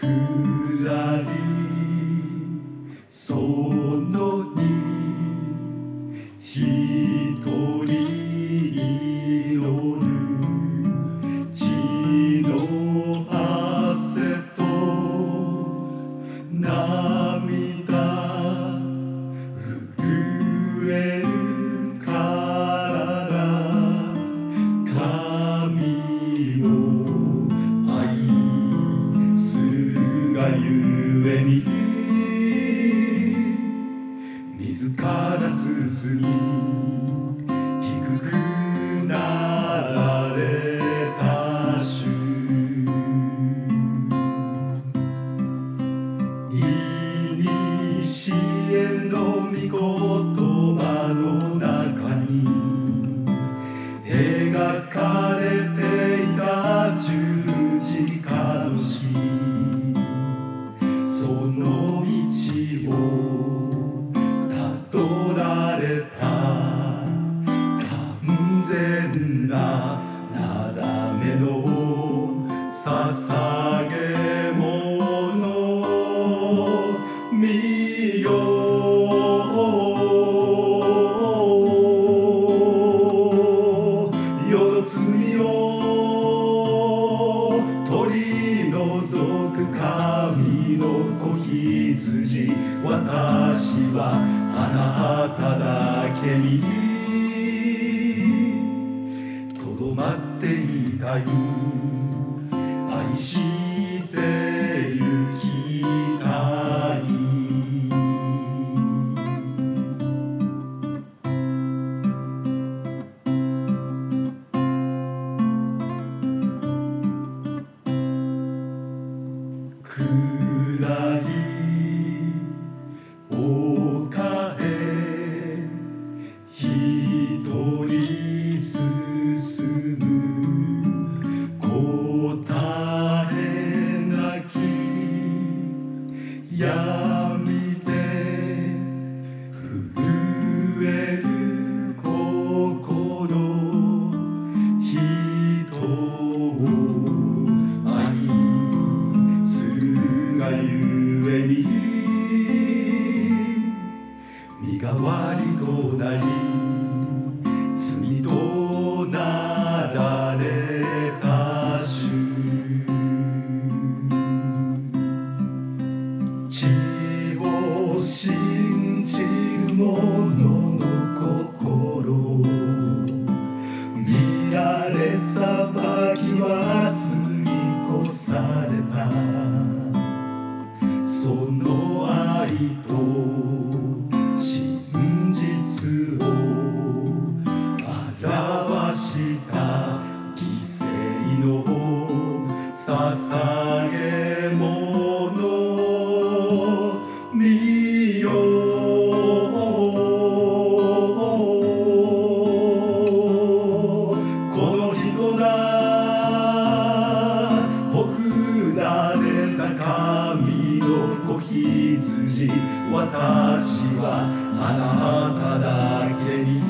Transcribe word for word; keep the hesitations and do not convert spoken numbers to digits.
くらりそのにひとり祈る血の汗と涙震える体神の愛するがゆえに自ら進み低くなられた主いにしえの御言葉の中に描かれていた十字架の死その道をたどられた完全ななだめの捧げ物見よ世の罪を取り除く神の子羊私はあなただけにとどまっていたい愛してゆきたい暗い丘へひとり進む答えなき闇で震える心人を愛するがゆえに身代わりとなり罪となられた主血を信じる者の心見られ裁きは過ぎ越されたその愛と真実を表した犠牲の捧げ物見よこの人だほくられた神の子羊私はあなただけに